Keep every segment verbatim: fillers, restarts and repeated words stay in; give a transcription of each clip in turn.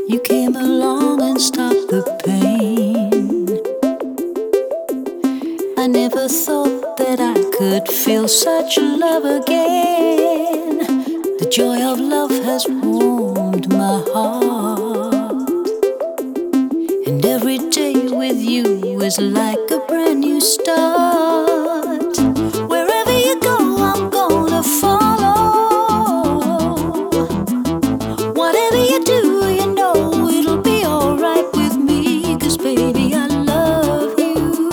You came along and stopped the pain. I never thought that I could feel such love again. The joy of love has warmed my heart, and every day with you is like a brand new start. Wherever you go, I'm gonna follow. Whatever you do, you know it'll be alright with me, 'cause baby, I love you.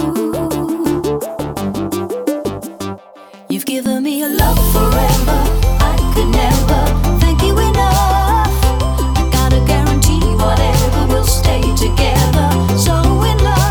You've given me a love forever, I could never thank you enough. I gotta guarantee whatever, we'll stay together, so in love.